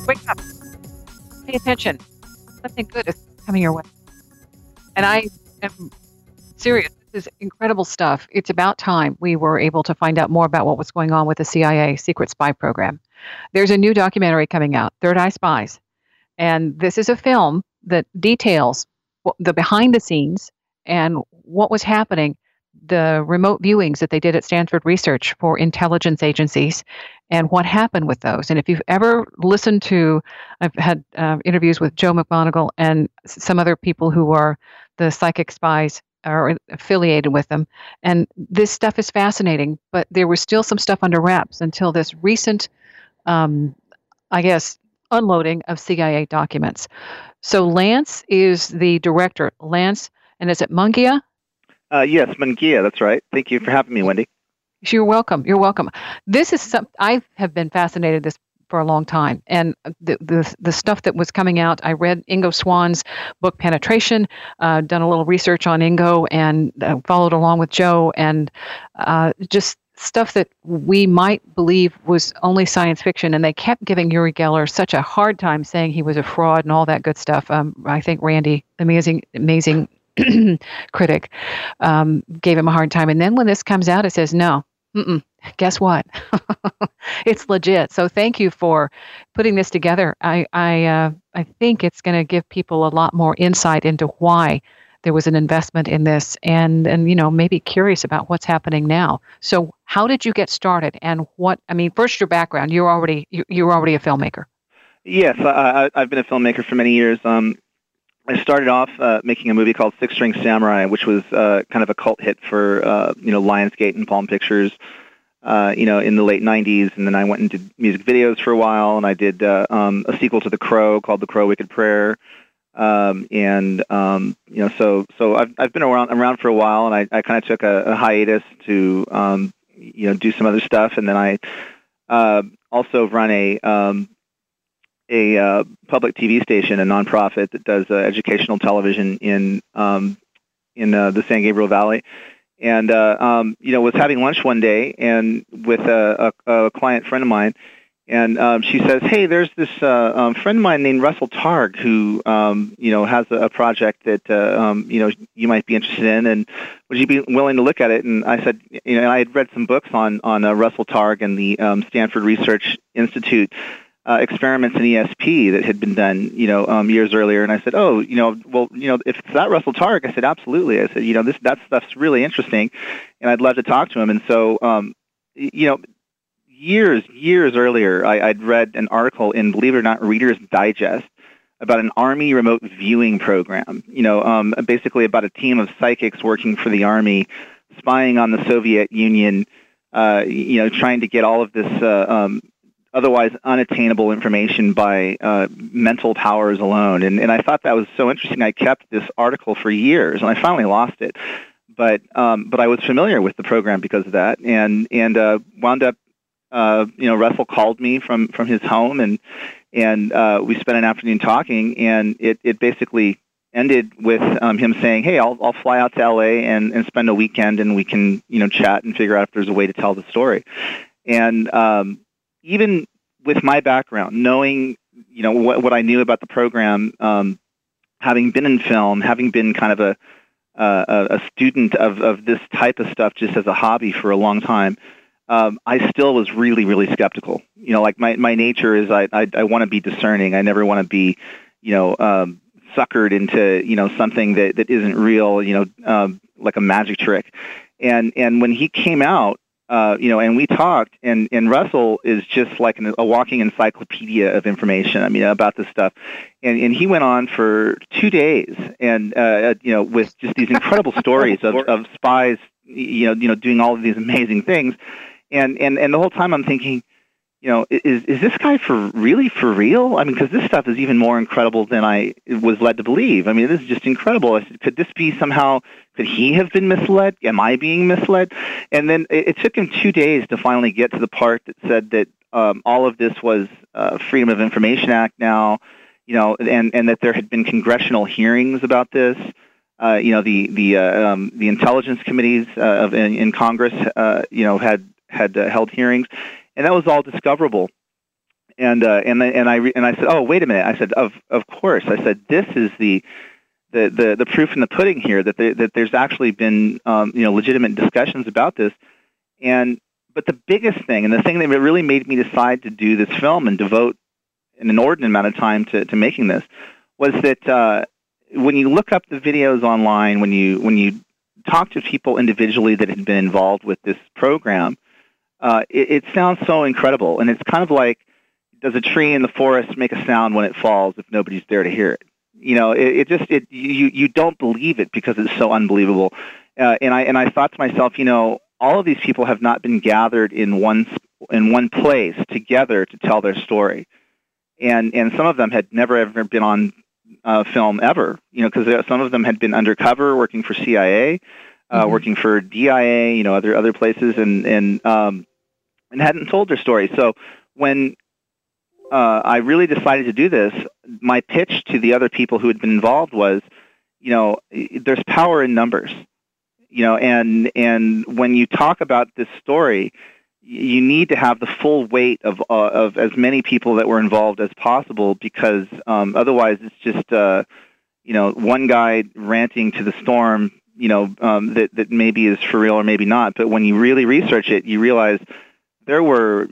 Wake up. Pay attention. Something good is coming your way. And I am serious. This is incredible stuff. It's about time we were able to find out more about what was going on with the CIA secret spy program. There's a new documentary coming out, Third Eye Spies. And this is a film that details the behind the scenes and what was happening, the remote viewings that they did at Stanford Research for intelligence agencies, and what happened with those. And if you've ever listened to, I've had interviews with Joe McMoneagle and some other people who are the psychic spies or affiliated with them. And this stuff is fascinating, but there was still some stuff under wraps until this recent, um, I guess, unloading of CIA documents. So Lance is the director. Lance, and is it Mungia? Yes, Mungia, that's right. Thank you for having me, Wendy. You're welcome. You're welcome. This is some I have been fascinated this for a long time, and the stuff that was coming out. I read Ingo Swann's book Penetration, done a little research on Ingo, and followed along with Joe, and just stuff that we might believe was only science fiction, and they kept giving Uri Geller such a hard time, saying he was a fraud and all that good stuff. I think Randy, amazing critic, gave him a hard time. And then when this comes out, it says, no, guess what? It's legit. So thank you for putting this together. I think it's going to give people a lot more insight into why there was an investment in this, and maybe curious about what's happening now. So how did you get started, and first your background? You were already a filmmaker. Yes, I've been a filmmaker for many years. I started off making a movie called Six String Samurai, which was kind of a cult hit for Lionsgate and Palm Pictures, in the late '90s. And then I went and did music videos for a while, and I did a sequel to The Crow called The Crow Wicked Prayer. So I've been around for a while, and I kind of took a hiatus to do some other stuff, and then I also run a public TV station, a nonprofit that does educational television in the San Gabriel Valley, and was having lunch one day and with a client friend of mine, and she says, "Hey, there's this friend of mine named Russell Targ who has a project that you might be interested in, and would you be willing to look at it?" And I said, I had read some books on Russell Targ and the Stanford Research Institute experiments in ESP that had been done, years earlier. And I said, if it's that Russell Targ, I said, absolutely. I said, that stuff's really interesting, and I'd love to talk to him. And so, years earlier, I'd read an article in, believe it or not, Reader's Digest about an Army remote viewing program, basically about a team of psychics working for the Army, spying on the Soviet Union, trying to get all of this otherwise unattainable information by mental powers alone. And I thought that was so interesting. I kept this article for years, and I finally lost it. But I was familiar with the program because of that, and wound up, Russell called me from his home, and we spent an afternoon talking, and it basically ended with him saying, "Hey, I'll fly out to LA and spend a weekend, and we can chat and figure out if there's a way to tell the story." And even with my background, knowing what I knew about the program, having been in film, having been kind of a student of this type of stuff just as a hobby for a long time, I still was really, really skeptical. Like my nature is I want to be discerning. I never want to be, suckered into, something that isn't real, like a magic trick. And when he came out, and we talked, and Russell is just like a walking encyclopedia of information, about this stuff. And he went on for 2 days, and, with just these incredible stories of spies, doing all of these amazing things. And the whole time I'm thinking, is this guy for real? Because this stuff is even more incredible than I was led to believe. This is just incredible. I said, could this be somehow, could he have been misled? Am I being misled? And then it took him 2 days to finally get to the part that said that all of this was Freedom of Information Act now, and that there had been congressional hearings about this. The intelligence committees in Congress, had held hearings, and that was all discoverable. I said, oh, wait a minute. I said, of course. I said, this is the proof in the pudding here that there's actually been legitimate discussions about this. But the biggest thing, and the thing that really made me decide to do this film and devote an inordinate amount of time to making this, was that when you look up the videos online, when you talk to people individually that had been involved with this program, it sounds so incredible. And it's kind of like, does a tree in the forest make a sound when it falls if nobody's there to hear it? You don't believe it because it's so unbelievable. And I thought to myself, all of these people have not been gathered in one place together to tell their story, and some of them had never ever been on film ever, because some of them had been undercover working for CIA, working for DIA, other places, and hadn't told their story. So when I really decided to do this, my pitch to the other people who had been involved was, there's power in numbers. And when you talk about this story, you need to have the full weight of as many people that were involved as possible, because otherwise it's just one guy ranting to the storm, that maybe is for real or maybe not. But when you really research it, you realize there were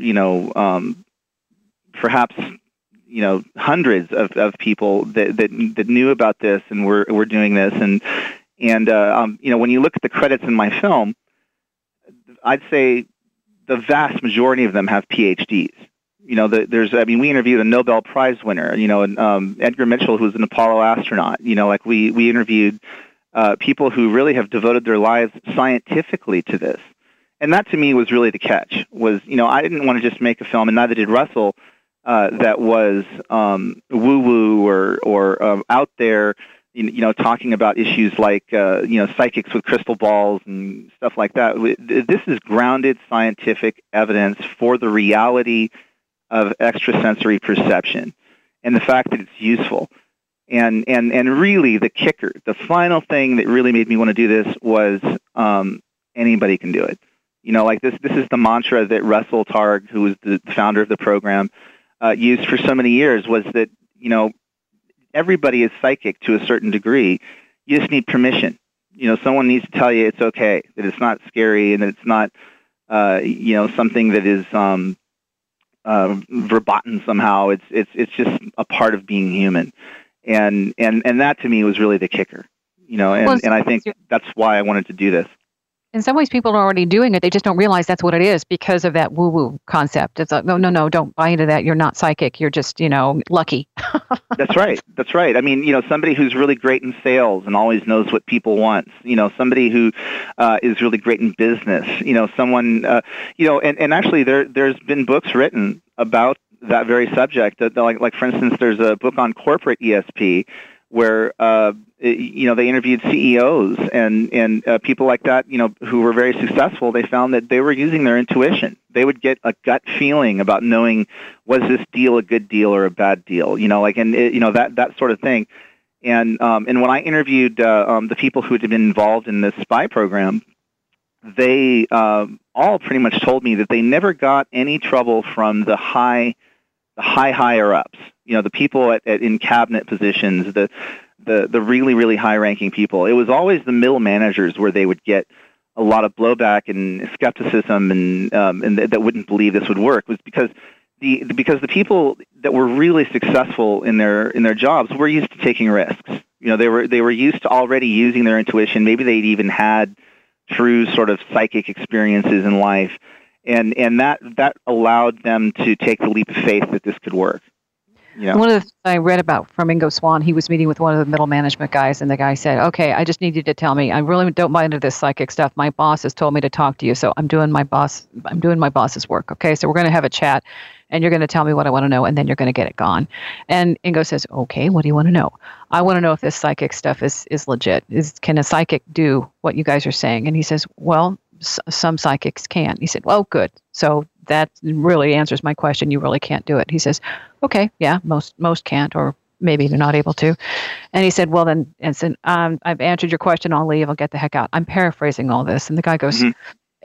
perhaps hundreds of people that knew about this and were doing this. And when you look at the credits in my film, I'd say the vast majority of them have PhDs. We interviewed a Nobel Prize winner, Edgar Mitchell, who was an Apollo astronaut. We interviewed people who really have devoted their lives scientifically to this. And that to me was really the catch, was, I didn't want to just make a film, and neither did Russell, that was woo-woo or out there, talking about issues like, psychics with crystal balls and stuff like that. This is grounded scientific evidence for the reality of extrasensory perception and the fact that it's useful. And really the kicker, the final thing that really made me want to do this was anybody can do it. This is the mantra that Russell Targ, who was the founder of the program, used for so many years, was that, everybody is psychic to a certain degree. You just need permission. Someone needs to tell you it's okay, that it's not scary, and that it's not, something that is verboten somehow. It's just a part of being human, and that to me was really the kicker. And I think that's why I wanted to do this. In some ways, people are already doing it. They just don't realize that's what it is because of that woo-woo concept. It's like, no, don't buy into that. You're not psychic. You're just, lucky. That's right. Somebody who's really great in sales and always knows what people want. Somebody who is really great in business. Someone, and actually there's been books written about that very subject. Like for instance, there's a book on corporate ESP where they interviewed CEOs and people like that, who were very successful. They found that they were using their intuition. They would get a gut feeling about knowing, was this deal a good deal or a bad deal? That sort of thing. And when I interviewed the people who had been involved in this spy program, they all pretty much told me that they never got any trouble from the higher ups. The people in cabinet positions, the really, really high-ranking people. It was always the middle managers where they would get a lot of blowback and skepticism, and that wouldn't believe this would work. Was because the people that were really successful in their jobs were used to taking risks. They were used to already using their intuition. Maybe they'd even had true sort of psychic experiences in life, and that allowed them to take the leap of faith that this could work. Yeah. One of the things I read about from Ingo Swann, he was meeting with one of the middle management guys, and the guy said, okay, I just need you to tell me, I really don't buy into this psychic stuff. My boss has told me to talk to you, so I'm doing my boss's work, okay? So we're going to have a chat, and you're going to tell me what I want to know, and then you're going to get it gone. And Ingo says, okay, what do you want to know? I want to know if this psychic stuff is legit. Can a psychic do what you guys are saying? And he says, well, some psychics can. He said, well, good. So that really answers my question. You really can't do it. He says, okay, yeah, most can't, or maybe they're not able to. And he said, well, then, I've answered your question. I'll leave. I'll get the heck out. I'm paraphrasing all this. And the guy goes,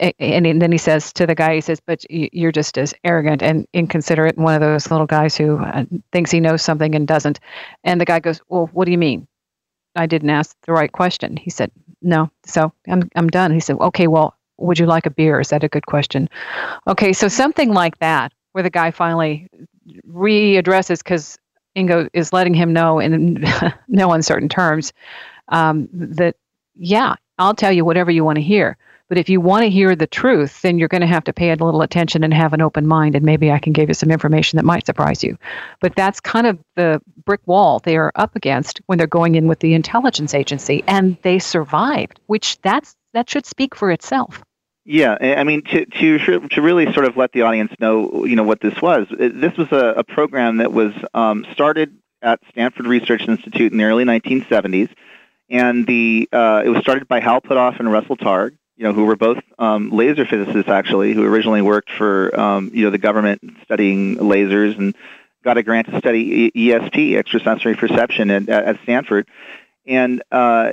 And then he says to the guy, he says, "But you're just as arrogant and inconsiderate, and one of those little guys who thinks he knows something and doesn't." And the guy goes, "Well, what do you mean? I didn't ask the right question." He said, "No." So I'm done. He said, "Okay, well, would you like a beer? Is that a good question?" Okay, so something like that, where the guy finally readdresses because Ingo is letting him know in no uncertain terms that, yeah, I'll tell you whatever you want to hear. But if you want to hear the truth, then you're going to have to pay a little attention and have an open mind, and maybe I can give you some information that might surprise you. But that's kind of the brick wall they are up against when they're going in with the intelligence agency, and they survived, which that should speak for itself. Yeah, I mean, to really sort of let the audience know, what this was. This was a program that was started at Stanford Research Institute in the early 1970s, and it was started by Hal Puthoff and Russell Targ, who were both laser physicists, actually, who originally worked for, the government studying lasers and got a grant to study ESP, extrasensory perception, at Stanford. And,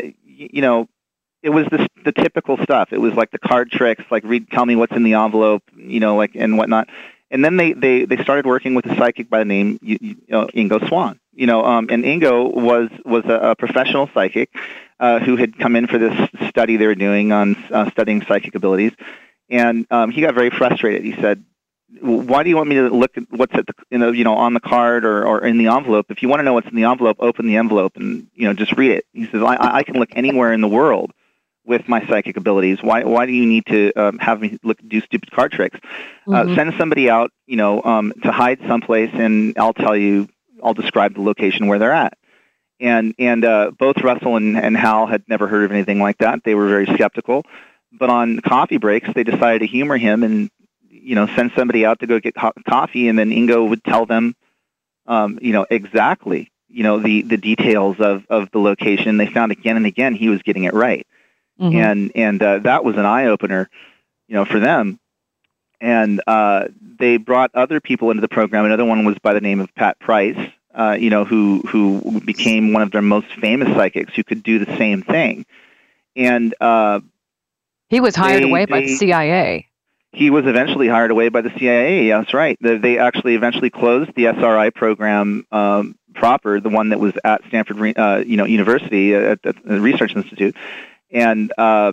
it was the typical stuff. It was like the card tricks, like tell me what's in the envelope, and whatnot. And then they started working with a psychic by the name Ingo Swann. And Ingo was a professional psychic who had come in for this study they were doing on studying psychic abilities, and he got very frustrated. He said, "Why do you want me to look at what's at the on the card or in the envelope? If you want to know what's in the envelope, open the envelope and just read it." He says, "I can look anywhere in the world with my psychic abilities. Why do you need to have me do stupid card tricks? Send somebody out, to hide someplace, and I'll describe the location where they're at." And both Russell and Hal had never heard of anything like that. They were very skeptical. But on coffee breaks, they decided to humor him and send somebody out to go get coffee, and then Ingo would tell them, exactly, the details of the location. They found again and again he was getting it right. Mm-hmm. And that was an eye-opener, for them. And they brought other people into the program. Another one was by the name of Pat Price, who became one of their most famous psychics who could do the same thing. And he was hired away by the CIA. He was eventually hired away by the CIA. Yeah, that's right. They actually eventually closed the SRI program proper, the one that was at Stanford, University at the Research Institute. And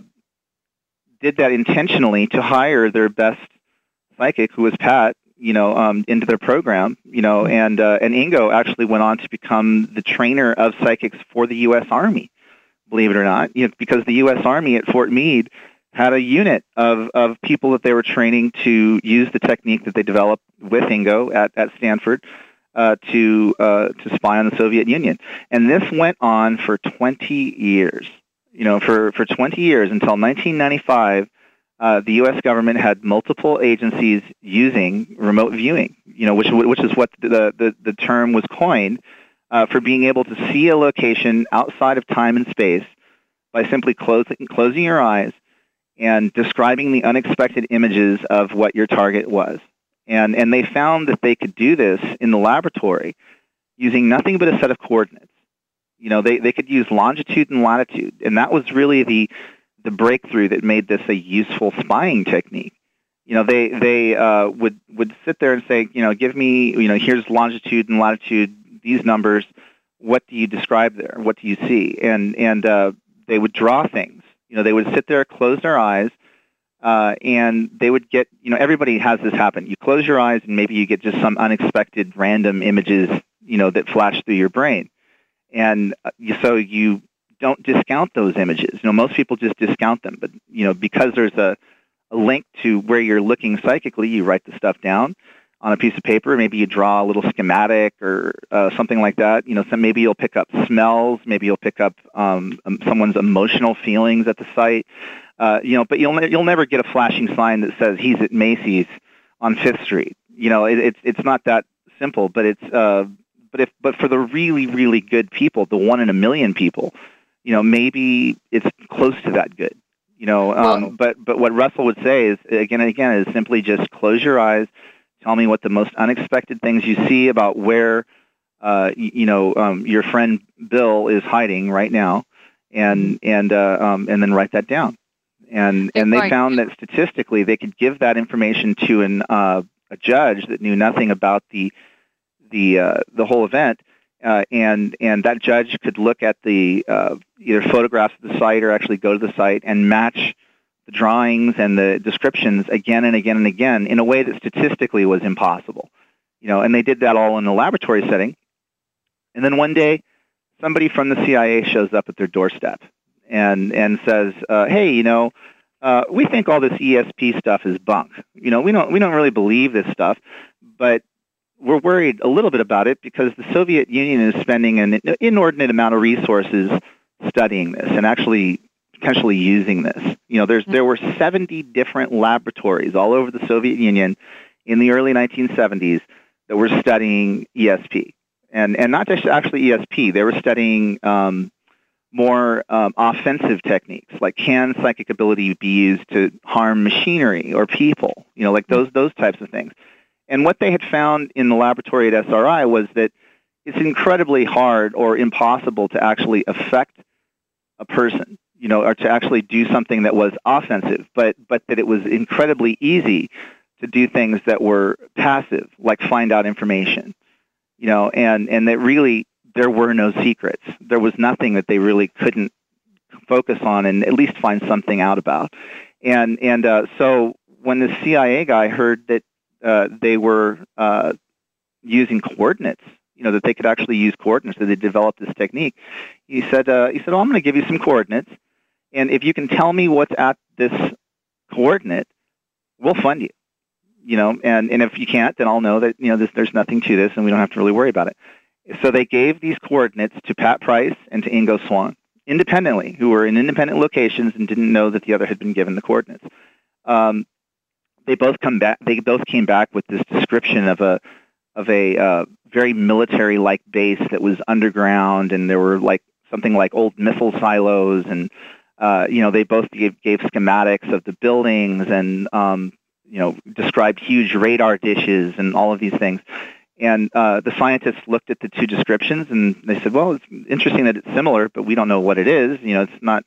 did that intentionally to hire their best psychic, who was Pat, into their program, and Ingo actually went on to become the trainer of psychics for the U.S. Army, believe it or not, because the U.S. Army at Fort Meade had a unit of people that they were training to use the technique that they developed with Ingo at Stanford to spy on the Soviet Union. And this went on for 20 years. For 20 years until 1995, the U.S. government had multiple agencies using remote viewing, which is what the term was coined for being able to see a location outside of time and space by simply closing your eyes and describing the unexpected images of what your target was. And they found that they could do this in the laboratory using nothing but a set of coordinates. They could use longitude and latitude, and that was really the breakthrough that made this a useful spying technique. They would sit there and say, give me, here's longitude and latitude, these numbers. What do you describe there? What do you see? And they would draw things. They would sit there, close their eyes, and they would get, everybody has this happen. You close your eyes, and maybe you get just some unexpected random images, that flash through your brain. And so you don't discount those images. Most people just discount them. But, because there's a link to where you're looking psychically, you write the stuff down on a piece of paper. Maybe you draw a little schematic or something like that. So maybe you'll pick up smells. Maybe you'll pick up someone's emotional feelings at the site. But you'll never get a flashing sign that says he's at Macy's on 5th Street. It's not that simple, but it's but for the really, really good people, the 1 in a million people, maybe it's close to that good. But what Russell would say is again and again is simply just close your eyes, tell me what the most unexpected things you see about where your friend Bill is hiding right now, and then write that down. and they found that statistically they could give that information to a judge that knew nothing about the whole event, and that judge could look at the either photographs of the site or actually go to the site and match the drawings and the descriptions again and again and again in a way that statistically was impossible. And they did that all in a laboratory setting. And then one day, somebody from the CIA shows up at their doorstep and says, "Hey, we think all this ESP stuff is bunk. We don't really believe this stuff, but we're worried a little bit about it because the Soviet Union is spending an inordinate amount of resources studying this and actually potentially using this. There were 70 different laboratories all over the Soviet Union in the early 1970s that were studying ESP. And not just actually ESP, they were studying more offensive techniques, like can psychic ability be used to harm machinery or people, like those types of things. And what they had found in the laboratory at SRI was that it's incredibly hard or impossible to actually affect a person, or to actually do something that was offensive, but that it was incredibly easy to do things that were passive, like find out information, and that really there were no secrets. There was nothing that they really couldn't focus on and at least find something out about. And so when the CIA guy heard that they were using coordinates, that they could actually use coordinates, that they developed this technique, he said, "Oh, I'm going to give you some coordinates, and if you can tell me what's at this coordinate, we'll fund you. And if you can't, then I'll know that there's nothing to this, and we don't have to really worry about it." So they gave these coordinates to Pat Price and to Ingo Swann independently, who were in independent locations and didn't know that the other had been given the coordinates. They both came back with this description of a very military-like base that was underground, and there were something like old missile silos, and they both gave schematics of the buildings and described huge radar dishes and all of these things. And the scientists looked at the two descriptions and they said, "Well, it's interesting that it's similar, but we don't know what it is. It's not."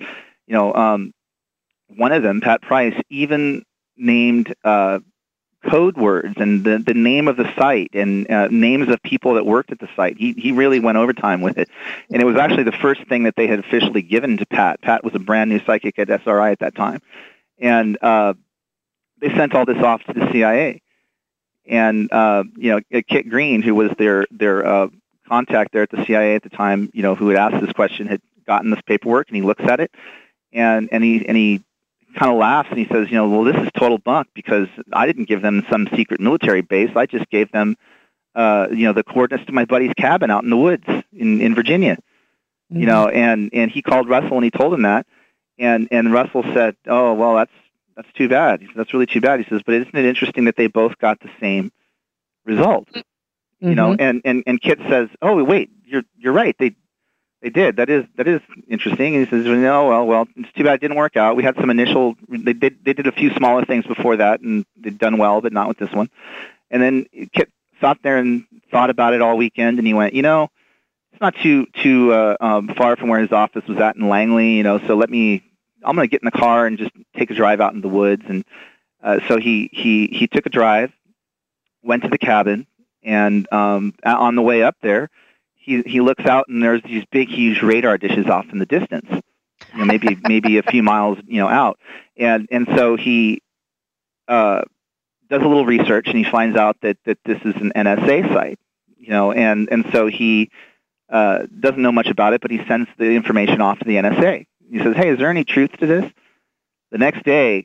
One of them, Pat Price, even named code words and the name of the site and names of people that worked at the site. He really went overtime with it. And it was actually the first thing that they had officially given to Pat. Pat was a brand new psychic at SRI at that time. And they sent all this off to the CIA. And, Kit Green, who was their contact there at the CIA at the time, who had asked this question, had gotten this paperwork, and he looks at it, and he kind of laughs, and he says, "Well, this is total bunk because I didn't give them some secret military base. I just gave them, the coordinates to my buddy's cabin out in the woods in Virginia." Mm-hmm. And he called Russell and he told him that, and Russell said, "Oh, well, that's too bad. That's really too bad." He says, "But isn't it interesting that they both got the same result?" Mm-hmm. And Kit says, "Oh, wait, you're right. They did. That is interesting." And he says, "No, well, it's too bad it didn't work out. We had some initial. They did a few smaller things before that, and they'd done well, but not with this one." And then Kit sat there and thought about it all weekend, and he went, "It's not too far from where his office was at in Langley, so I'm going to get in the car and just take a drive out in the woods." And so he took a drive, went to the cabin, and on the way up there, he looks out and there's these big, huge radar dishes off in the distance, maybe a few miles out. And so he does a little research and he finds out that this is an NSA site, and so he doesn't know much about it, but he sends the information off to the NSA. He says, "Hey, is there any truth to this?" The next day,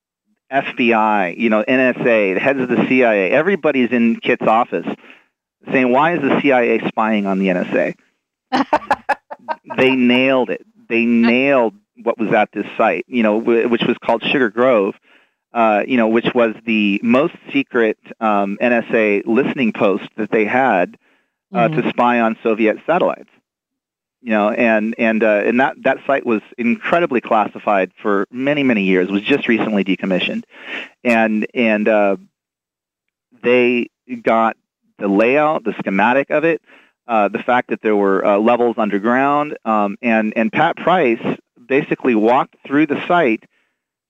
FBI, NSA, the heads of the CIA, everybody's in Kit's office saying, "Why is the CIA spying on the NSA?" They nailed it. They nailed what was at this site, which was called Sugar Grove, which was the most secret NSA listening post that they had to spy on Soviet satellites. And that site was incredibly classified for many, many years. It was just recently decommissioned, and they got the layout, the schematic of it, the fact that there were levels underground, and Pat Price basically walked through the site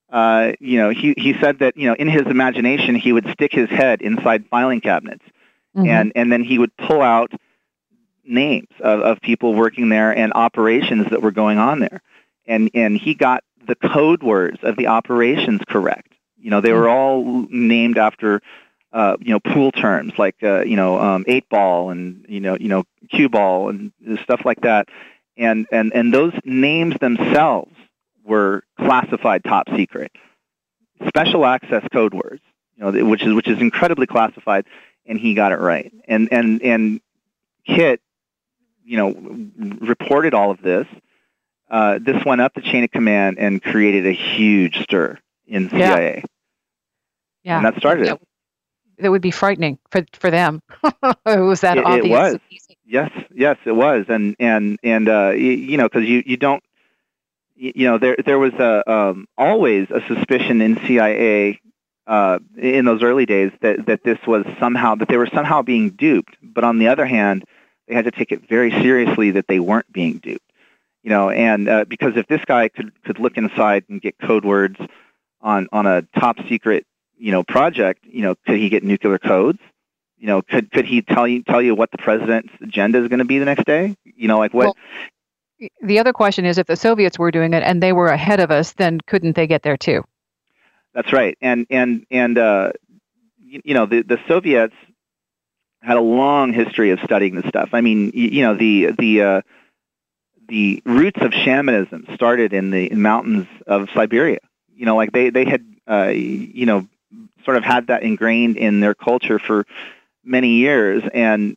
he said that in his imagination he would stick his head inside filing cabinets, and then he would pull out names of people working there and operations that were going on there, and he got the code words of the operations correct. They were all named after pool terms like 8-ball and cue ball and stuff like that, and those names themselves were classified top secret, special access code words, which is incredibly classified, and he got it right. And Kit, reported all of this. This went up the chain of command and created a huge stir in CIA. Yeah, and that started it. That would be frightening for them. It was that obvious. It was. Yes, it was, and because you don't. There was always a suspicion in CIA in those early days that this was that they were somehow being duped. But on the other hand, they had to take it very seriously that they weren't being duped. Because if this guy could look inside and get code words on a top secret project, could he get nuclear codes? Could he tell you what the president's agenda is going to be the next day? What? Well, the other question is, if the Soviets were doing it and they were ahead of us, then couldn't they get there too? That's right. And the Soviets had a long history of studying this stuff. I mean, the roots of shamanism started in the mountains of Siberia. They had sort of had that ingrained in their culture for many years, and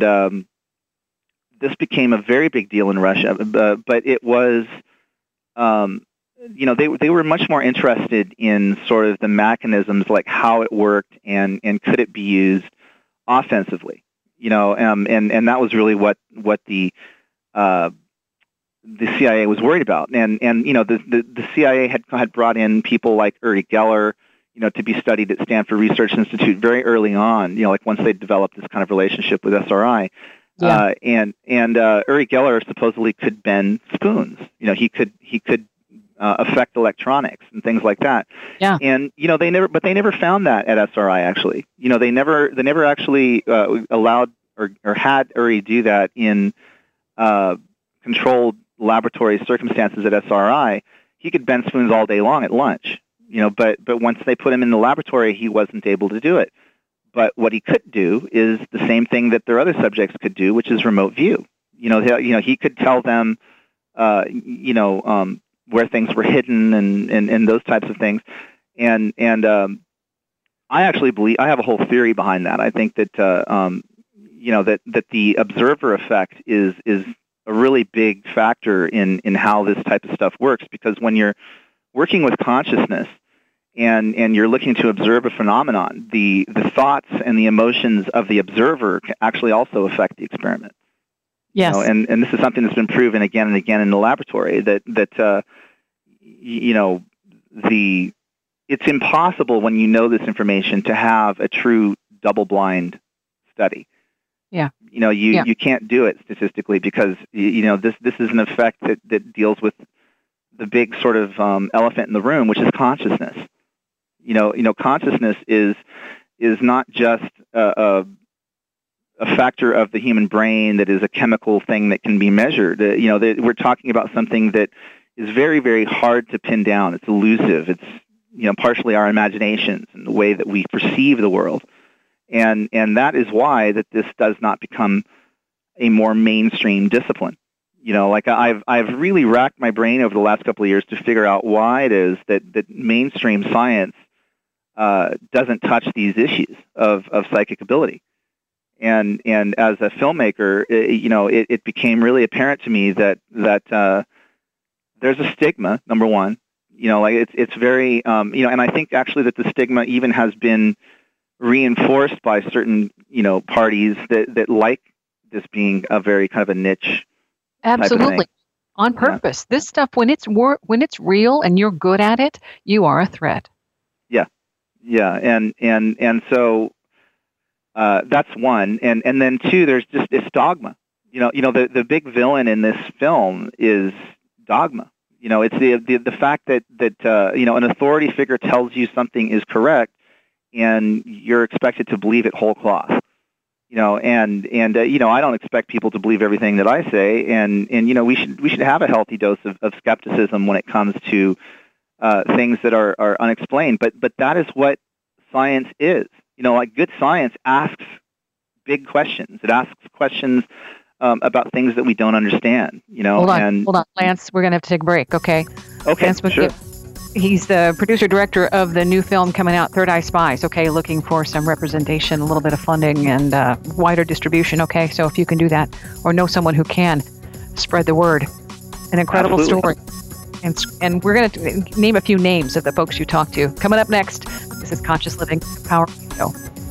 this became a very big deal in Russia. But it was, they were much more interested in sort of the mechanisms, like how it worked and could it be used offensively. And that was really what the CIA was worried about. And the CIA had brought in people like Uri Geller, to be studied at Stanford Research Institute very early on, once they developed this kind of relationship with SRI. Yeah. And Uri Geller supposedly could bend spoons. He could affect electronics and things like that. Yeah. And they never found that at SRI actually. They never actually allowed or had Uri do that in controlled laboratory circumstances at SRI. He could bend spoons all day long at lunch. But once they put him in the laboratory, he wasn't able to do it. But what he could do is the same thing that their other subjects could do, which is remote view. He could tell them, where things were hidden and those types of things. And I actually believe I have a whole theory behind that. I think that that the observer effect is a really big factor in how this type of stuff works, because when you're working with consciousness and you're looking to observe a phenomenon, the thoughts and the emotions of the observer can actually also affect the experiment. Yes. And this is something that's been proven again and again in the laboratory, that it's impossible when you know this information to have a true double-blind study. Yeah. You can't do it statistically because this is an effect that deals with the big sort of elephant in the room, which is consciousness. Consciousness is not just a factor of the human brain that is a chemical thing that can be measured. We're talking about something that is very, very hard to pin down. It's elusive. It's partially our imaginations and the way that we perceive the world. And that is why that this does not become a more mainstream discipline. I've really racked my brain over the last couple of years to figure out why it is that mainstream science doesn't touch these issues of psychic ability. And as a filmmaker, it became really apparent to me that there's a stigma. Number one, it's very and I think actually that the stigma even has been reinforced by certain parties that like this being a very kind of a niche. Absolutely, on purpose. Yeah. This stuff, when it's real and you're good at it, you are a threat. Yeah, and so that's one, and then two, there's just this dogma. The big villain in this film is dogma. It's the fact that an authority figure tells you something is correct, and you're expected to believe it whole cloth. I don't expect people to believe everything that I say, and we should have a healthy dose of skepticism when it comes to things that are unexplained. But that is what science is. Good science asks big questions. It asks questions about things that we don't understand. Hold on, Lance. We're gonna have to take a break. Okay. Okay. Lance, sure. He's the producer-director of the new film coming out, Third Eye Spies, okay, looking for some representation, a little bit of funding, and wider distribution, okay? So if you can do that, or know someone who can, spread the word. An incredible Absolutely. story. And we're going to name a few names of the folks you talk to. Coming up next, this is Conscious Living Power Radio.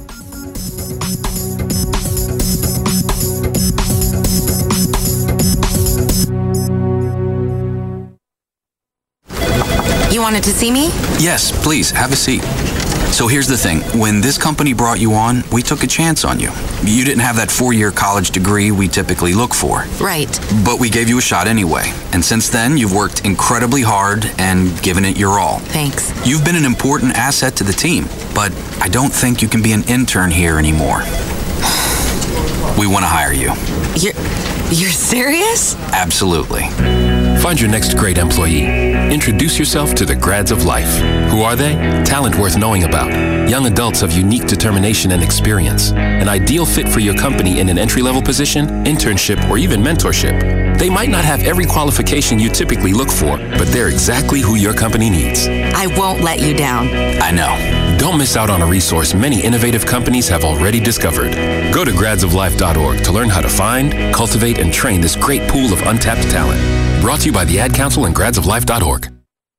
You wanted to see me? Yes, please, have a seat. So here's the thing. When this company brought you on, we took a chance on you. You didn't have that 4-year college degree we typically look for. Right. But we gave you a shot anyway. And since then, you've worked incredibly hard and given it your all. Thanks. You've been an important asset to the team, but I don't think you can be an intern here anymore. We want to hire you. You're serious? Absolutely. Find your next great employee. Introduce yourself to the Grads of Life. Who are they? Talent worth knowing about. Young adults of unique determination and experience. An ideal fit for your company in an entry-level position, internship, or even mentorship. They might not have every qualification you typically look for, but they're exactly who your company needs. I won't let you down. I know. Don't miss out on a resource many innovative companies have already discovered. Go to gradsoflife.org to learn how to find, cultivate, and train this great pool of untapped talent. Brought to you by the Ad Council and gradsoflife.org.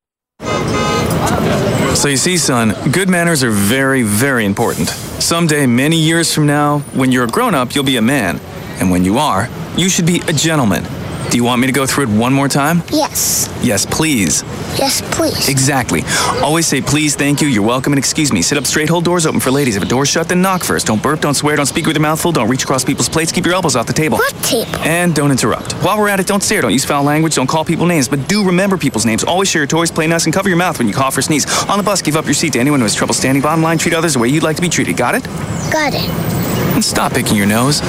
So you see, son, good manners are very, very important. Someday, many years from now, when you're a grown-up, you'll be a man. And when you are, you should be a gentleman. Do you want me to go through it one more time? Yes. Yes, please. Yes, please. Exactly. Always say please, thank you, you're welcome, and excuse me. Sit up straight, hold doors open for ladies. If a door's shut, then knock first. Don't burp, don't swear, don't speak with your mouth full, don't reach across people's plates, keep your elbows off the table. What table? And don't interrupt. While we're at it, don't stare, don't use foul language, don't call people names, but do remember people's names. Always share your toys, play nice, and cover your mouth when you cough or sneeze. On the bus, give up your seat to anyone who has trouble standing. Bottom line, treat others the way you'd like to be treated. Got it? Got it. And stop picking your nose.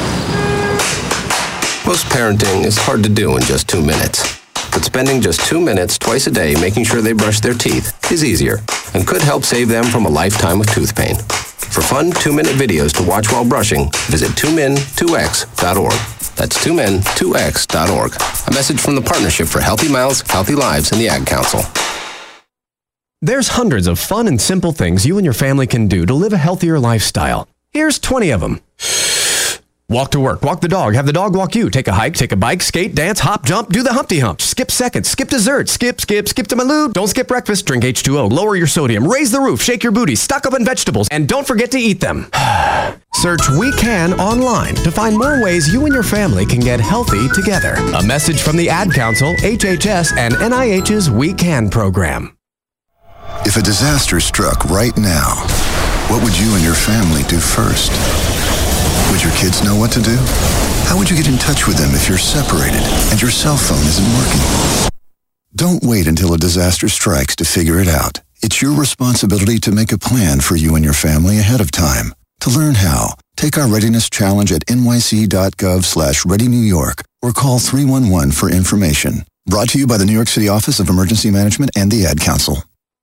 Most parenting is hard to do in just 2 minutes. But spending just 2 minutes twice a day making sure they brush their teeth is easier and could help save them from a lifetime of tooth pain. For fun 2-minute videos to watch while brushing, visit 2min2x.org. That's 2min2x.org. A message from the Partnership for Healthy Mouths, Healthy Lives, and the Ad Council. There's hundreds of fun and simple things you and your family can do to live a healthier lifestyle. Here's 20 of them. Walk to work, walk the dog, have the dog walk you, take a hike, take a bike, skate, dance, hop, jump, do the Humpty Hump, skip seconds, skip dessert, skip to my loo, don't skip breakfast, drink H2O, lower your sodium, raise the roof, shake your booty, stock up on vegetables, and don't forget to eat them. Search We Can online to find more ways you and your family can get healthy together. A message from the Ad Council, HHS, and NIH's We Can program. If a disaster struck right now, what would you and your family do first? Would your kids know what to do? How would you get in touch with them if you're separated and your cell phone isn't working? Don't wait until a disaster strikes to figure it out. It's your responsibility to make a plan for you and your family ahead of time. To learn how, take our readiness challenge at nyc.gov/readynewyork or call 311 for information. Brought to you by the New York City Office of Emergency Management and the Ad Council.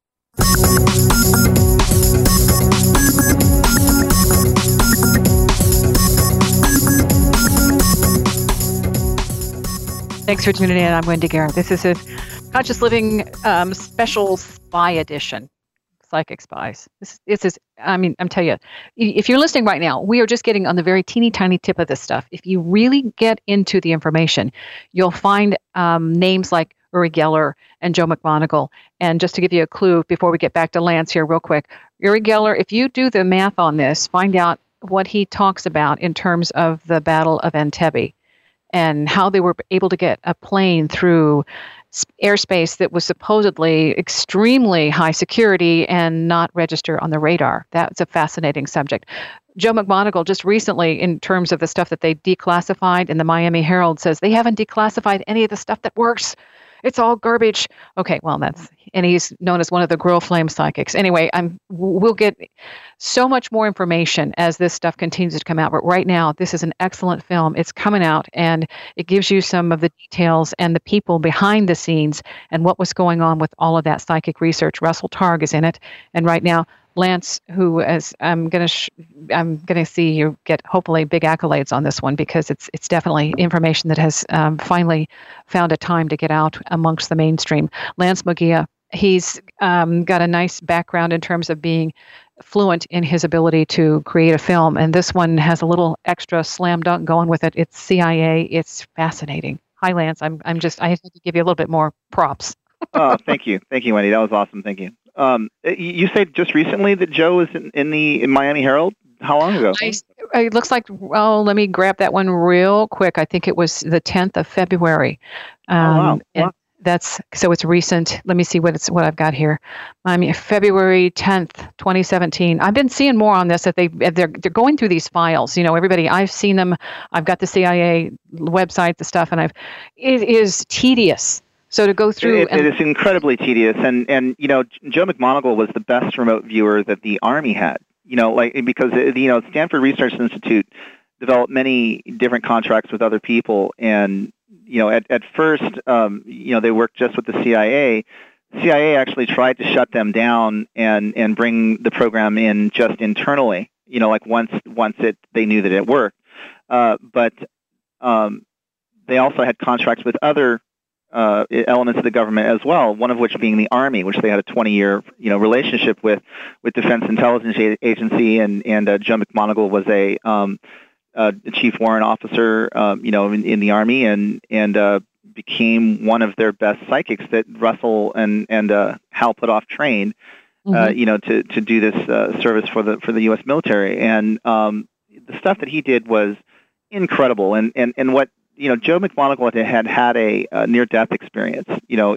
Thanks for tuning in. I'm Wendy Guerra. This is a Conscious Living special spy edition, Psychic Spies. This is, I'm telling you, if you're listening right now, we are just getting on the very teeny tiny tip of this stuff. If you really get into the information, you'll find names like Uri Geller and Joe McMoneagle. And just to give you a clue before we get back to Lance here real quick, Uri Geller, if you do the math on this, find out what he talks about in terms of the Battle of Entebbe and how they were able to get a plane through airspace that was supposedly extremely high security and not register on the radar. That's a fascinating subject. Joe McMoneagle just recently, in terms of the stuff that they declassified in the Miami Herald, says they haven't declassified any of the stuff that works. it's all garbage. Okay, well, and he's known as one of the Grill Flame psychics. Anyway, we'll get so much more information as this stuff continues to come out. But right now, this is an excellent film. It's coming out, and it gives you some of the details and the people behind the scenes and what was going on with all of that psychic research. Russell Targ is in it, and right now, Lance, who is I'm gonna see you get hopefully big accolades on this one, because it's definitely information that has finally found a time to get out amongst the mainstream. Lance Mugia, he's got a nice background in terms of being fluent in his ability to create a film, and this one has a little extra slam dunk going with it. It's CIA. It's fascinating. Hi, Lance. I have to give you a little bit more props. Oh, thank you, Wendy. That was awesome. Thank you. You said just recently that Joe was in the Miami Herald. How long ago? It looks like, let me grab that one real quick. I think it was the 10th of February. Wow. And so it's recent. Let me see what I've got here. February 10th, 2017. I've been seeing more on this, that they're going through these files. Everybody, I've seen them. I've got the CIA website, the stuff, and it is tedious. So to go through, it is incredibly tedious, and Joe McMoneagle was the best remote viewer that the Army had. Because Stanford Research Institute developed many different contracts with other people, and at first they worked just with the CIA. The CIA actually tried to shut them down and bring the program in just internally. Once they knew that it worked, but they also had contracts with other elements of the government as well, one of which being the Army, which they had a 20-year relationship with Defense Intelligence Agency, and Joe McMoneagle was a chief warrant officer in the Army, and became one of their best psychics that Russell and Hal Puthoff trained to do this service for the U.S. military, and the stuff that he did was incredible, and what Joe McMoneagle had a near-death experience,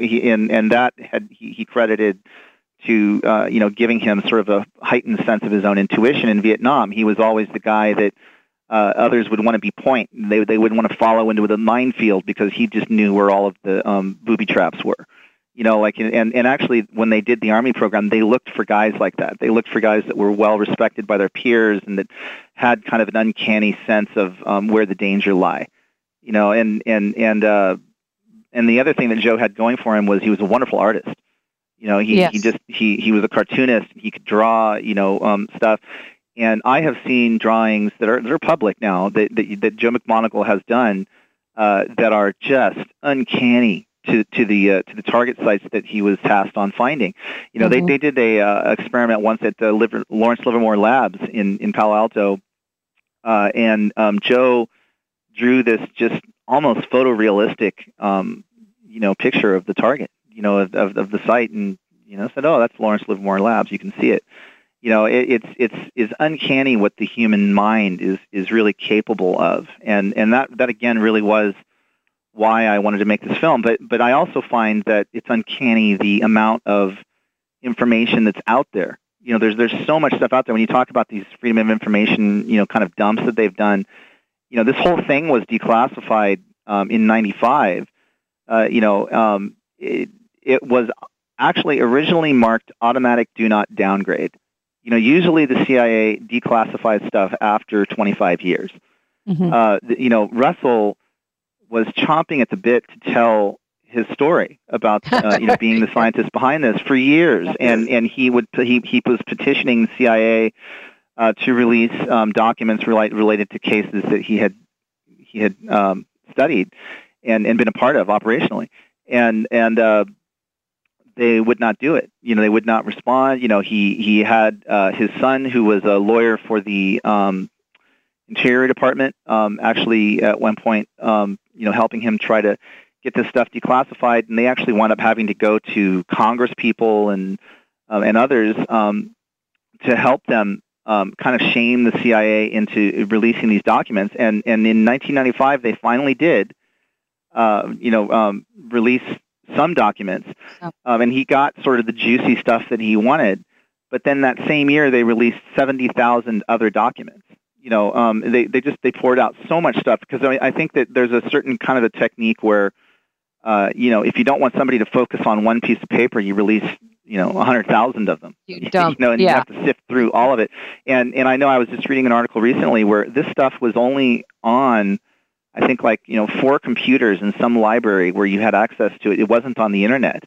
he credited to, giving him sort of a heightened sense of his own intuition in Vietnam. He was always the guy that others would want to be point. They wouldn't want to follow into the minefield, because he just knew where all of the booby traps were. And actually, when they did the Army program, they looked for guys like that. They looked for guys that were well respected by their peers and that had kind of an uncanny sense of where the danger lie. And the other thing that Joe had going for him was he was a wonderful artist. He was a cartoonist. He could draw, stuff. And I have seen drawings that are public now that Joe McMoneagle has done that are just uncanny to the target sites that he was tasked on finding. They did a experiment once at the Lawrence Livermore Labs in Palo Alto, and Joe drew this just almost photorealistic, picture of the target, of the site, and said, "Oh, that's Lawrence Livermore Labs. You can see it." It's uncanny what the human mind is really capable of, and that again really was why I wanted to make this film. But I also find that it's uncanny the amount of information that's out there. There's so much stuff out there. When you talk about these freedom of information, kind of dumps that they've done. This whole thing was declassified in '95. It was actually originally marked automatic do not downgrade. Usually the CIA declassifies stuff after 25 years. Russell was chomping at the bit to tell his story about being the scientist behind this for years, and he was petitioning the CIA to release documents related to cases that he had studied and been a part of operationally, and they would not do it. They would not respond. He had his son, who was a lawyer for the Interior Department, actually at one point, helping him try to get this stuff declassified, and they actually wound up having to go to Congress people and others to help them kind of shame the CIA into releasing these documents. And in 1995, they finally did, release some documents, and he got sort of the juicy stuff that he wanted. But then that same year, they released 70,000 other documents. They poured out so much stuff, because I think that there's a certain kind of a technique where if you don't want somebody to focus on one piece of paper, you release 100,000 of them. You dump, and you have to sift through all of it. And I know I was just reading an article recently where this stuff was only on, I think, 4 computers in some library where you had access to it. It wasn't on the internet.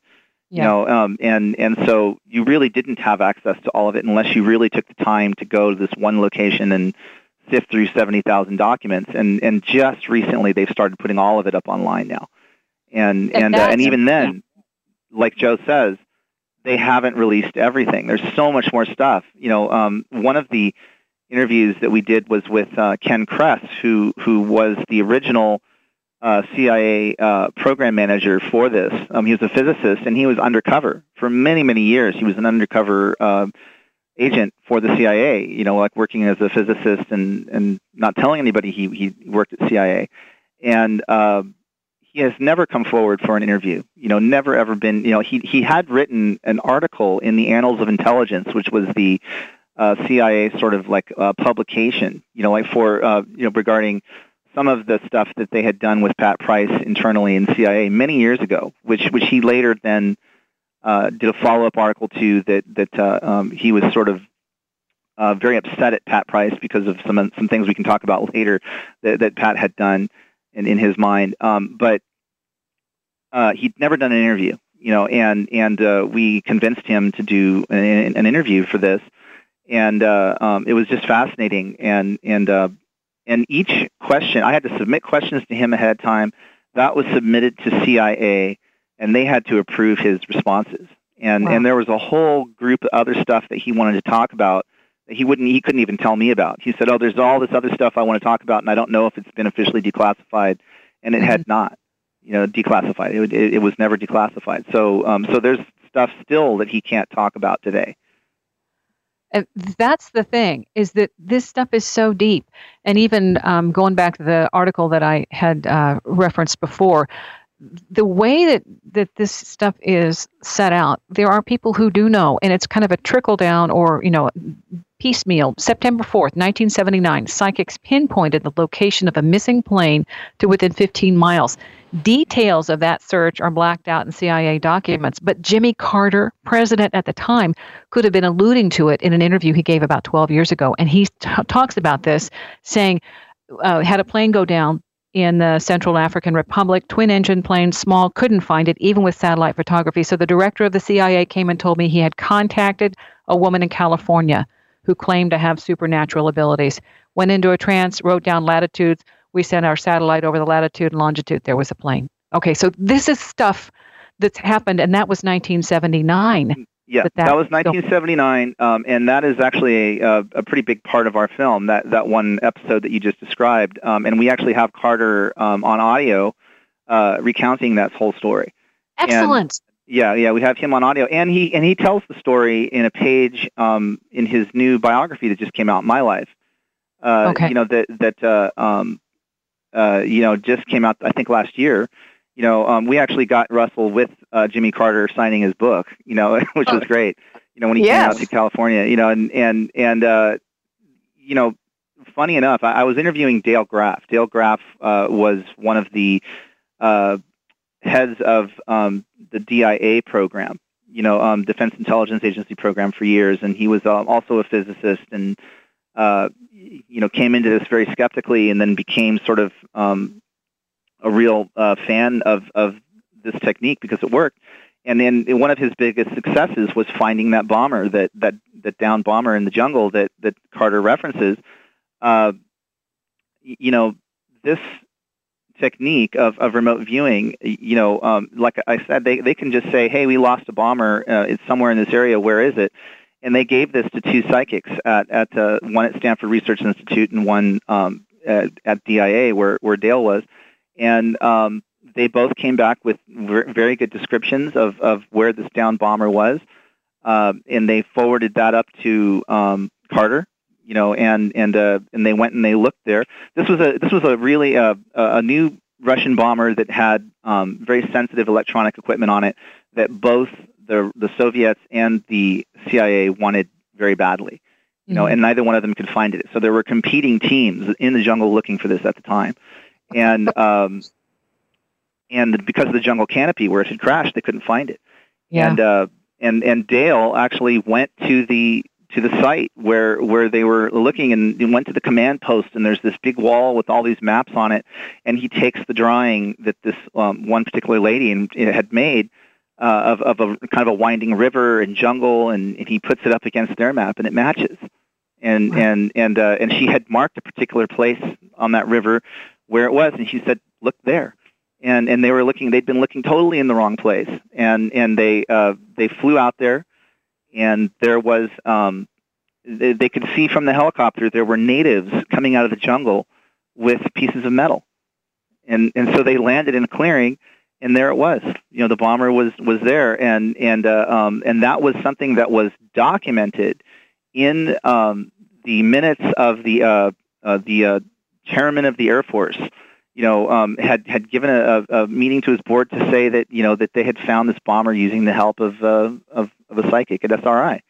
And so you really didn't have access to all of it unless you really took the time to go to this one location and sift through 70,000 documents. And just recently they've started putting all of it up online now. And even then, like Joe says, they haven't released everything. There's so much more stuff. One of the interviews that we did was with Ken Kress, who was the original CIA program manager for this. He was a physicist, and he was undercover for many, many years. He was an undercover agent for the CIA, working as a physicist and not telling anybody he worked at CIA. And he has never come forward for an interview, never ever been, he had written an article in the Annals of Intelligence, which was the CIA sort of publication, regarding some of the stuff that they had done with Pat Price internally in CIA many years ago, which he later then did a follow-up article to that he was sort of very upset at Pat Price because of some things we can talk about later that Pat had done in his mind. But he'd never done an interview, and we convinced him to do an interview for this. And it was just fascinating. And each question, I had to submit questions to him ahead of time. That was submitted to CIA, and they had to approve his responses. And there was a whole group of other stuff that he wanted to talk about that he couldn't even tell me about. He said, there's all this other stuff I want to talk about, and I don't know if it's been officially declassified. And it had not, declassified. It was never declassified. So there's stuff still that he can't talk about today. And that's the thing, is that this stuff is so deep. And even going back to the article that I had referenced before, the way that this stuff is set out, there are people who do know, and it's kind of a trickle down or, piecemeal. September 4th, 1979, psychics pinpointed the location of a missing plane to within 15 miles. Details of that search are blacked out in CIA documents, but Jimmy Carter, president at the time, could have been alluding to it in an interview he gave about 12 years ago. And he talks about this, saying, had a plane go down in the Central African Republic, twin-engine plane, small, couldn't find it, even with satellite photography. So the director of the CIA came and told me he had contacted a woman in California who claimed to have supernatural abilities, went into a trance, wrote down latitudes. We sent our satellite over the latitude and longitude. There was a plane. Okay, so this is stuff that's happened, and that was 1979. Yeah, that was 1979, and that is actually a pretty big part of our film, that one episode that you just described. And we actually have Carter on audio recounting that whole story. Excellent. And, we have him on audio, and he tells the story in a page in his new biography that just came out, My Life. Okay. Just came out, I think, last year. We actually got Russell with Jimmy Carter signing his book, which was great. When he came out to California, funny enough, I was interviewing Dale Graff. Dale Graff was one of the heads of the DIA program, Defense Intelligence Agency program for years, and he was also a physicist and came into this very skeptically and then became sort of a real fan of this technique because it worked. And then one of his biggest successes was finding that bomber, that downed bomber in the jungle that Carter references. This technique of remote viewing, like I said, they can just say, hey, we lost a bomber. It's somewhere in this area. Where is it? And they gave this to 2 psychics at one at Stanford Research Institute and one at DIA where Dale was. And they both came back with very good descriptions of where this downed bomber was. And they forwarded that up to Carter, and they went and they looked there. This was a really a new Russian bomber that had very sensitive electronic equipment on it that both the Soviets and the CIA wanted very badly, and neither one of them could find it. So there were competing teams in the jungle looking for this at the time, and and because of the jungle canopy where it had crashed, they couldn't find it. Yeah. And Dale actually went to the site where they were looking, and he went to the command post, and there's this big wall with all these maps on it, and he takes the drawing that this one particular lady had made of a kind of a winding river and jungle, and he puts it up against their map, and it matches. And she had marked a particular place on that river where it was, and she said, "Look there." And they were looking; they'd been looking totally in the wrong place, and they flew out there, and there was they could see from the helicopter there were natives coming out of the jungle with pieces of metal, and so they landed in a clearing, and there it was. The bomber was there, and that was something that was documented in the minutes of the chairman of the Air Force. Had given a meeting to his board to say that that they had found this bomber using the help of a psychic at SRI.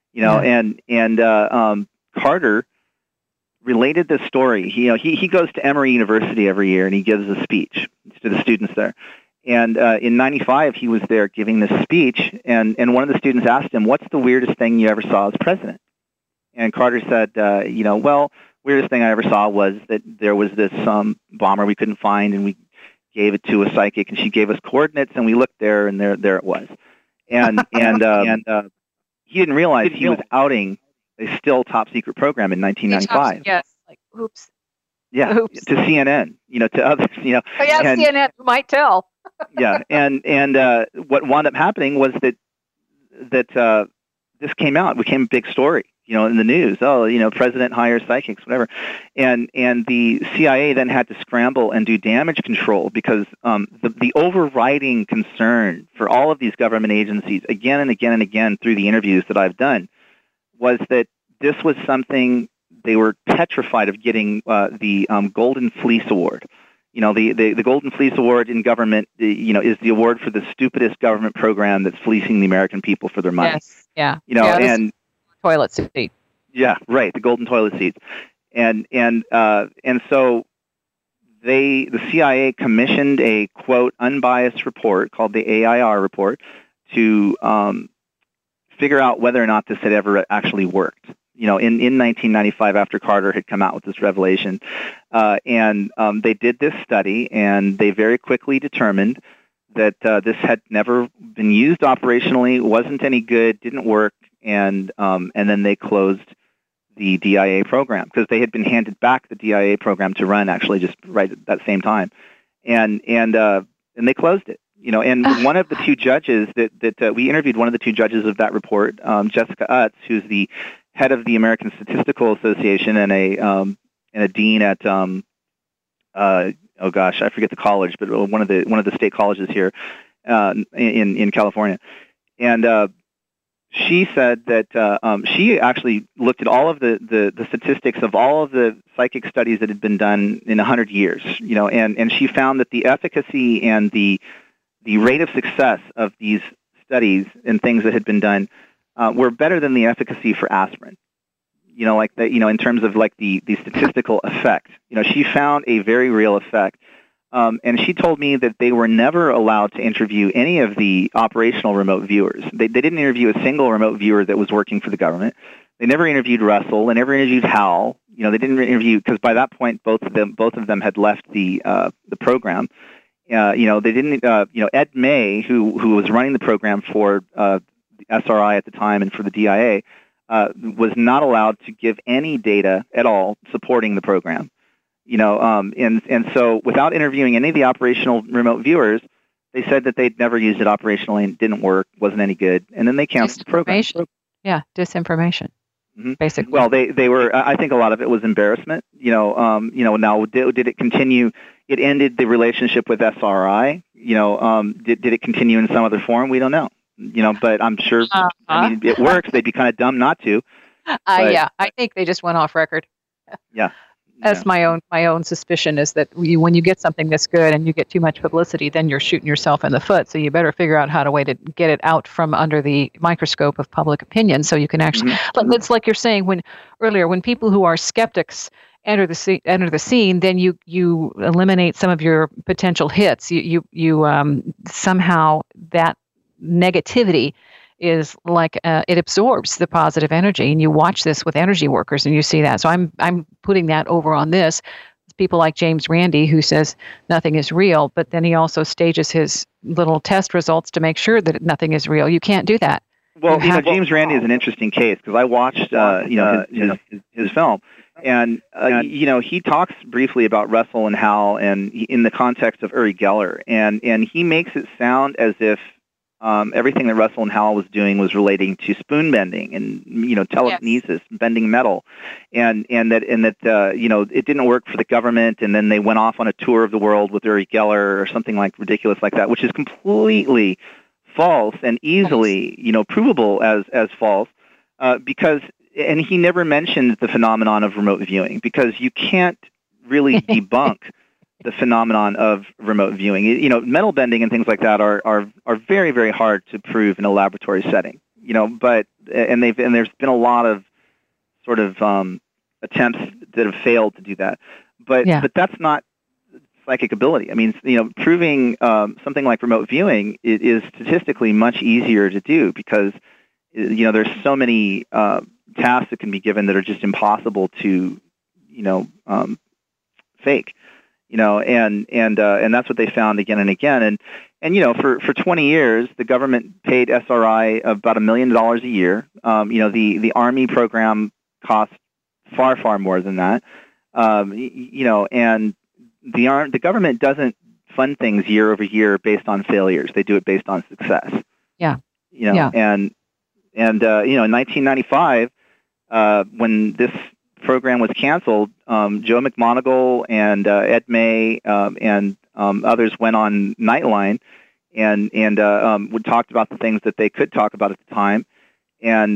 And Carter related this story. He goes to Emory University every year, and he gives a speech to the students there. And in '95, he was there giving this speech, and one of the students asked him, "What's the weirdest thing you ever saw as president?" And Carter said, well, weirdest thing I ever saw was that there was this bomber we couldn't find, and we gave it to a psychic, and she gave us coordinates, and we looked there, and there it was. And he didn't realize he was outing a still top secret program in 1995. Yes, like oops. Yeah, oops. To CNN, to others, Oh yeah, and, CNN might tell. Yeah, and what wound up happening was that this came out, became a big story. In the news, president hires psychics, whatever. And the CIA then had to scramble and do damage control because the overriding concern for all of these government agencies, again and again and again through the interviews that I've done, was that this was something they were petrified of getting the Golden Fleece Award. The Golden Fleece Award in government, is the award for the stupidest government program that's fleecing the American people for their money. Yes, yeah. And toilet seat. Yeah, right. The golden toilet seats, and so the CIA commissioned a quote unbiased report called the AIR report to figure out whether or not this had ever actually worked. In 1995, after Carter had come out with this revelation, and they did this study, and they very quickly determined that this had never been used operationally, wasn't any good, didn't work. And then they closed the DIA program because they had been handed back the DIA program to run actually just right at that same time, and they closed it. And one of the two judges that we interviewed, one of the two judges of that report, Jessica Utz, who's the head of the American Statistical Association and a dean at I forget the college, but one of the state colleges here in California, and she said that she actually looked at all of the statistics of all of the psychic studies that had been done in 100 years, and she found that the efficacy and the rate of success of these studies and things that had been done were better than the efficacy for aspirin. In terms of like the statistical effect. She found a very real effect. And she told me that they were never allowed to interview any of the operational remote viewers. They didn't interview a single remote viewer that was working for the government. They never interviewed Russell. They never interviewed Hal. They didn't interview because by that point both of them had left the program. They didn't. Ed May, who was running the program for the SRI at the time and for the DIA, was not allowed to give any data at all supporting the program. And so without interviewing any of the operational remote viewers, they said that they'd never used it operationally and it didn't work, wasn't any good, and then they canceled the program. Yeah, disinformation, basically. Well, they were. I think a lot of it was embarrassment. Now did it continue? It ended the relationship with SRI. Did it continue in some other form? We don't know. But I'm sure. It works. They'd be kind of dumb not to. Yeah, I think they just went off record. Yeah. That's my own suspicion is that when you get something that's good and you get too much publicity, then you're shooting yourself in the foot. So you better figure out how to get it out from under the microscope of public opinion, so you can actually. It's like you're saying when people who are skeptics enter the scene, then you eliminate some of your potential hits. You somehow that negativity is like it absorbs the positive energy, and you watch this with energy workers, and you see that. So I'm putting that over on this. People like James Randi, who says nothing is real, but then he also stages his little test results to make sure that nothing is real. You can't do that. Well, James Randi is an interesting case because I watched, his film, and he talks briefly about Russell and Hal, and in the context of Uri Geller, and he makes it sound as if everything that Russell and Hal was doing was relating to spoon bending and telekinesis, bending metal, and that it didn't work for the government, and then they went off on a tour of the world with Uri Geller or something like ridiculous like that, which is completely false and easily provable as false, because he never mentioned the phenomenon of remote viewing, because you can't really debunk the phenomenon of remote viewing. Metal bending and things like that are very, very hard to prove in a laboratory setting. But there's been a lot of sort of attempts that have failed to do that. But that's not psychic ability. I mean, proving something like remote viewing is statistically much easier to do because there's so many tasks that can be given that are just impossible to fake. And that's what they found again and again. And for 20 years, the government paid SRI about $1 million a year. The Army program cost far, far more than that. And the government doesn't fund things year over year based on failures. They do it based on success. Yeah. And in 1995, when this program was canceled, Joe McMoneagle and Ed May and others went on Nightline and would talk about the things that they could talk about at the time, and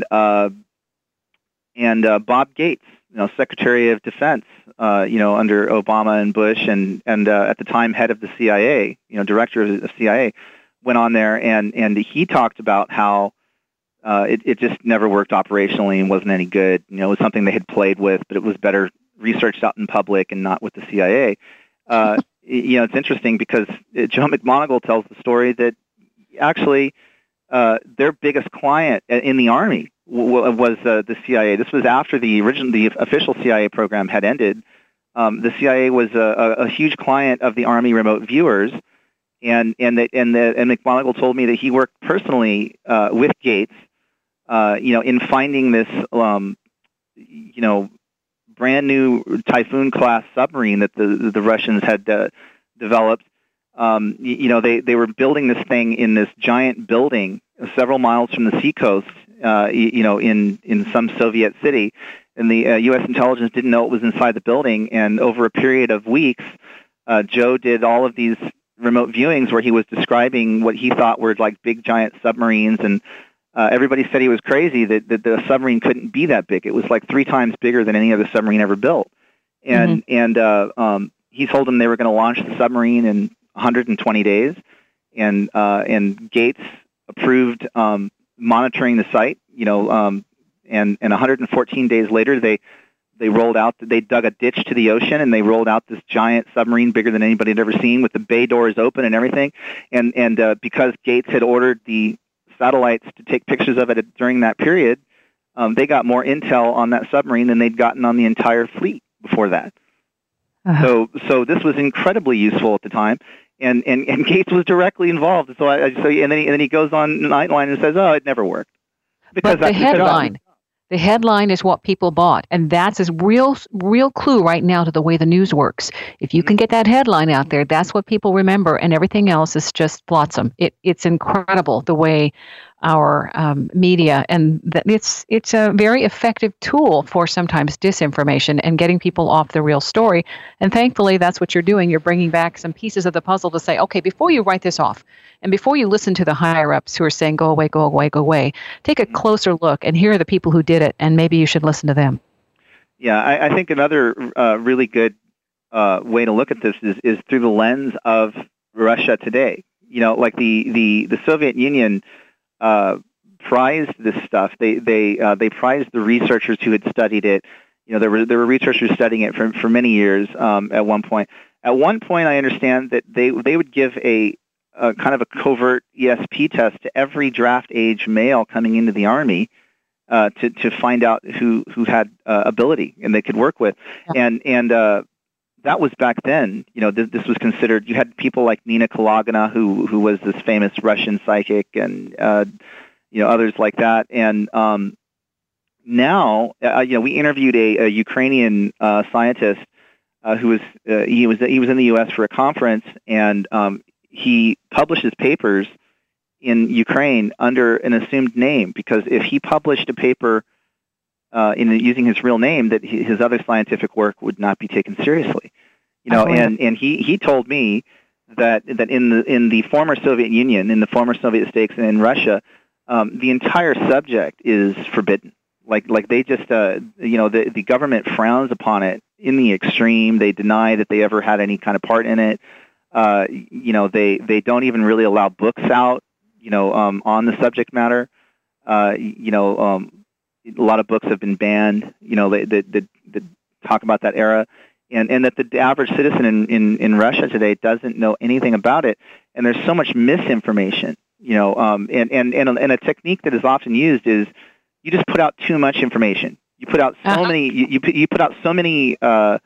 Bob Gates, Secretary of Defense, under Obama and Bush, and at the time head of the CIA, director of the CIA, went on there and he talked about how it just never worked operationally and wasn't any good. It was something they had played with, but it was better researched out in public and not with the CIA. It's interesting because Joe McMoneagle tells the story that actually their biggest client in the Army was the CIA. This was after the official CIA program had ended. The CIA was a huge client of the Army remote viewers, and McMoneagle told me that he worked personally with Gates, in finding this, brand new Typhoon class submarine that the Russians had developed. They were building this thing in this giant building several miles from the seacoast, in some Soviet city, and the U.S. intelligence didn't know what was inside the building. And over a period of weeks, Joe did all of these remote viewings where he was describing what he thought were like big giant submarines, and everybody said he was crazy that the submarine couldn't be that big. It was like 3 times bigger than any other submarine ever built. And he told them they were going to launch the submarine in 120 days, and Gates approved monitoring the site. And 114 days later, they rolled out. They dug a ditch to the ocean, and they rolled out this giant submarine bigger than anybody had ever seen, with the bay doors open and everything. And because Gates had ordered the satellites to take pictures of it during that period, they got more intel on that submarine than they'd gotten on the entire fleet before that. So this was incredibly useful at the time, and Gates was directly involved. And then he goes on Nightline and says, "Oh, it never worked." But the headline is what people bought, and that's a real clue right now to the way the news works. If you can get that headline out there, that's what people remember, and everything else is just flotsam. It's incredible the way our media, and it's a very effective tool for sometimes disinformation and getting people off the real story. And thankfully, that's what you're doing. You're bringing back some pieces of the puzzle to say, okay, before you write this off, and before you listen to the higher-ups who are saying, go away, go away, go away, take a closer look, and here are the people who did it, and maybe you should listen to them. Yeah, I think another really good way to look at this is through the lens of Russia today. Like the Soviet Union prized this stuff. They prized the researchers who had studied it, there were researchers studying it for many years. At one point, I understand that they would give a kind of a covert ESP test to every draft age male coming into the Army to find out who had ability and they could work with, and that was back then. This was considered. You had people like Nina Kalagina, who was this famous Russian psychic, and others like that. And now, we interviewed a Ukrainian scientist who was he was in the U.S. for a conference, and he publishes papers in Ukraine under an assumed name, because if he published a paper using his real name, that his other scientific work would not be taken seriously. And he told me that in the former Soviet Union, in the former Soviet states, and in Russia, the entire subject is forbidden. Like they just the government frowns upon it in the extreme. They deny that they ever had any kind of part in it. They don't even really allow books out on the subject matter. A lot of books have been banned, that talk about that era, and that the average citizen in Russia today doesn't know anything about it, and there's so much misinformation, and a technique that is often used is you just put out too much information. You put out so many, you put out so many, pillars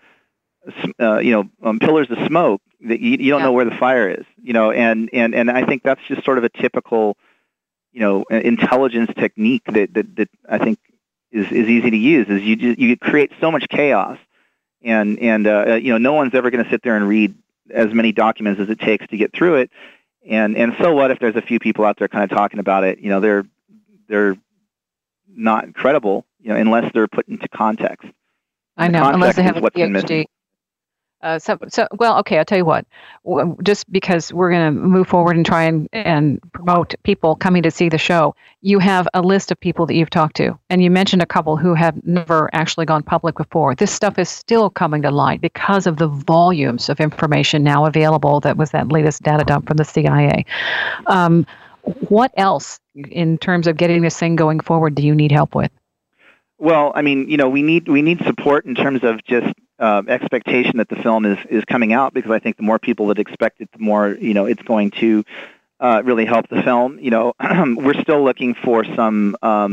of smoke that you don't know where the fire is, and I think that's just sort of a typical, intelligence technique that I think is easy to use. Is you create so much chaos, and no one's ever going to sit there and read as many documents as it takes to get through it, and so what if there's a few people out there kind of talking about it? They're not credible, unless they're put into context. I know, unless they have a PhD. Okay, I'll tell you what. Just because we're going to move forward and try and promote people coming to see the show, you have a list of people that you've talked to, and you mentioned a couple who have never actually gone public before. This stuff is still coming to light because of the volumes of information now available. That was that latest data dump from the CIA. What else, in terms of getting this thing going forward, do you need help with? Well, I mean, we need support in terms of just expectation that the film is coming out, because I think the more people that expect it, the more it's going to really help the film. We're still looking for some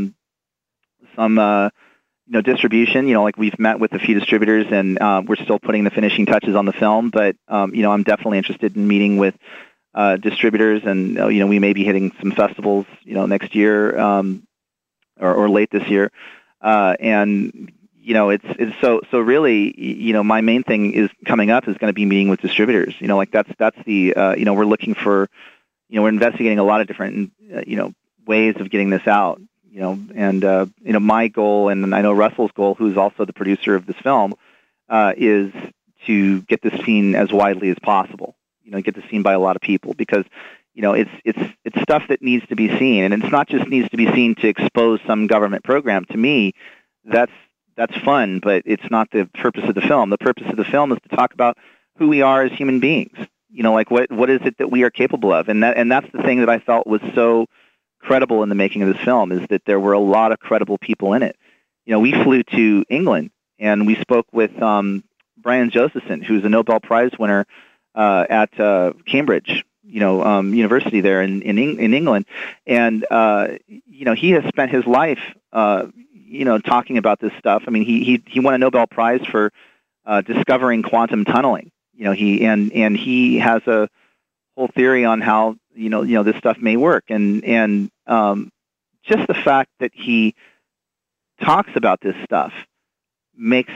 distribution. Like we've met with a few distributors, and we're still putting the finishing touches on the film. But I'm definitely interested in meeting with distributors, and we may be hitting some festivals next year or late this year. And it's so really, my main thing is coming up is going to be meeting with distributors. That's the we're looking for, we're investigating a lot of different ways of getting this out. And my goal, and I know Russell's goal, who's also the producer of this film, is to get this seen as widely as possible. Get this seen by a lot of people, because it's stuff that needs to be seen, and it's not just needs to be seen to expose some government program. To me, that's fun, but it's not the purpose of the film. The purpose of the film is to talk about who we are as human beings. Like what is it that we are capable of, and that's the thing that I felt was so credible in the making of this film, is that there were a lot of credible people in it. We flew to England and we spoke with Brian Josephson, who's a Nobel Prize winner at Cambridge, university there in England, and he has spent his life, talking about this stuff. I mean, he won a Nobel Prize for discovering quantum tunneling. He has a whole theory on how this stuff may work, and just the fact that he talks about this stuff makes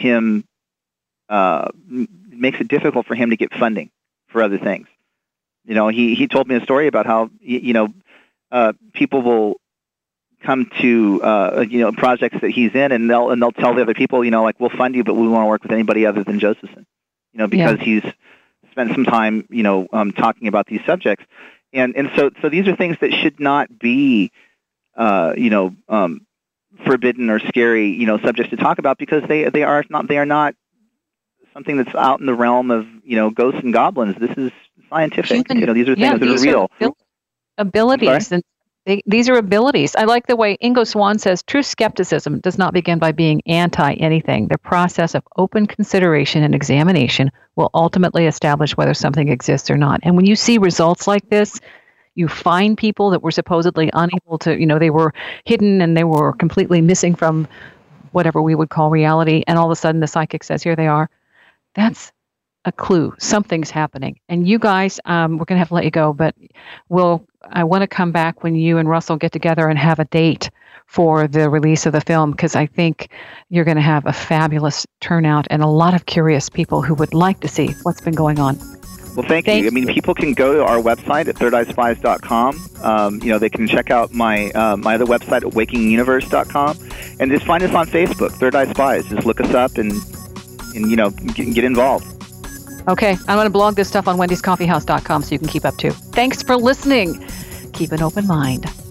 it difficult for him to get funding for other things. He told me a story about how people will come to projects that he's in, and they'll tell the other people, we'll fund you, but we want to work with anybody other than Josephson, because he's spent some time talking about these subjects, and so these are things that should not be forbidden or scary subjects to talk about, because they are not something that's out in the realm of ghosts and goblins. This is scientific. These are things that are real. Abilities, and These are abilities. I like the way Ingo Swann says, true skepticism does not begin by being anti-anything. The process of open consideration and examination will ultimately establish whether something exists or not. And when you see results like this, you find people that were supposedly unable to, they were hidden and they were completely missing from whatever we would call reality. And all of a sudden the psychic says, here they are. That's a clue. Something's happening. And you guys, we're going to have to let you go, but I want to come back when you and Russell get together and have a date for the release of the film, because I think you're going to have a fabulous turnout and a lot of curious people who would like to see what's been going on. Well, thank you. I mean, people can go to our website at thirdeyespies.com. They can check out my my other website at wakinguniverse.com, and just find us on Facebook, Third Eye Spies. Just look us up and get involved. Okay, I'm going to blog this stuff on wendyscoffeehouse.com so you can keep up too. Thanks for listening. Keep an open mind.